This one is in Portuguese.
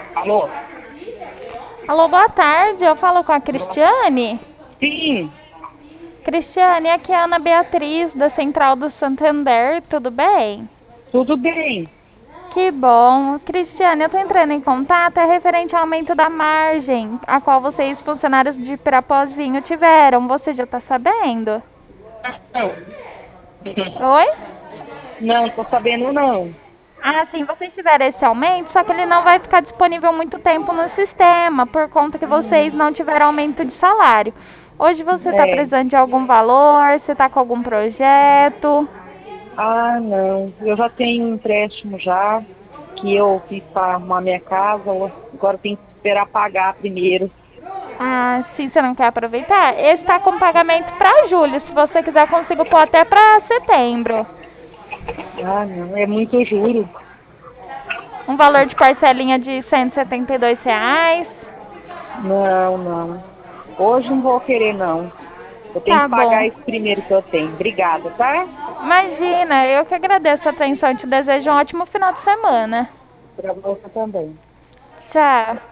Alô? Alô, boa tarde. Eu falo com a Cristiane. Sim, Cristiane, aqui é a Ana Beatriz, da Central do Santander. Tudo bem? tudo bem. Que bom. Cristiane, eu estou entrando em contato referente ao aumento da margem, a qual vocês, funcionários de Pirapozinho, tiveram. Você já está sabendo? Não, Oi? não, tô sabendo não. Ah, sim, vocês tiveram esse aumento, só que ele não vai ficar disponível muito tempo no sistema, por conta que vocês não tiveram aumento de salário. Hoje você está É. precisando de algum valor? Você está com algum projeto? Ah, não. Eu já tenho um empréstimo já, que eu fiz para arrumar minha casa, agora tem que esperar pagar primeiro. Ah, sim, você não quer aproveitar? Esse está com pagamento para julho. Se você quiser, eu consigo pôr até para setembro. Ah, não, é muito juro. Um valor de parcelinha de R$ 172. Não, não. Hoje não vou querer não. Eu tenho Tá que pagar bom. esse primeiro que eu tenho. Obrigada, tá? Imagina, eu que agradeço a atenção e te desejo um ótimo final de semana. Para você também. Tchau.